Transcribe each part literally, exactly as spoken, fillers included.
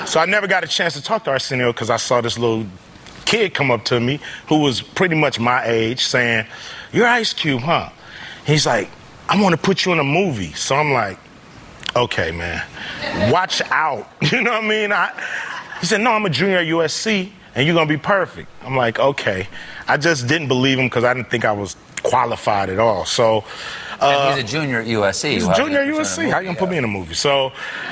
So I never got a chance to talk to Arsenio because I saw this little kid come up to me who was pretty much my age saying, "You're Ice Cube, huh?" He's like, "I want to put you in a movie." So I'm like, "Okay, man, watch out." You know what I mean? I, he said, "No, I'm a junior at U S C, and you're going to be perfect." I'm like, "Okay." I just didn't believe him because I didn't think I was qualified at all. So, uh, and he's a junior at U S C. He's a junior at U S C. How you going to put me in a movie? So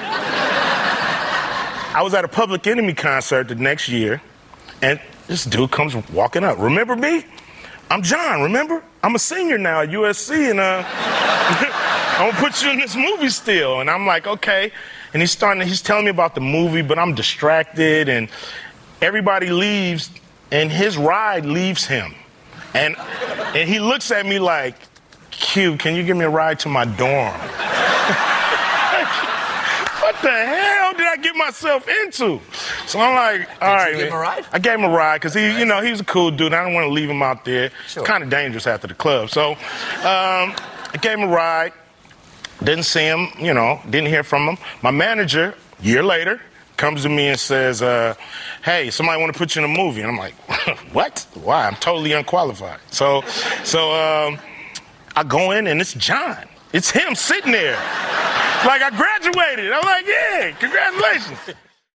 I was at a Public Enemy concert the next year, and this dude comes walking up. "Remember me? I'm John, remember? I'm a senior now at U S C, and uh, I'm gonna put you in this movie still." And I'm like, "Okay." And he's starting, he's telling me about the movie, but I'm distracted, and everybody leaves, and his ride leaves him. And, and he looks at me like, "Q, can you give me a ride to my dorm?" What the hell did I get myself into? So I'm like, all did right. you give him a ride? I gave him a ride because he, you know, he was a cool dude. I didn't want to leave him out there. Sure. It's kind of dangerous after the club. So um, I gave him a ride. Didn't see him, you know, didn't hear from him. My manager, a year later, comes to me and says, uh, "Hey, somebody want to put you in a movie." And I'm like, "What? Why? I'm totally unqualified." So, so um, I go in and it's John. It's him sitting there. Like I graduated. I'm like, "Yeah, congratulations."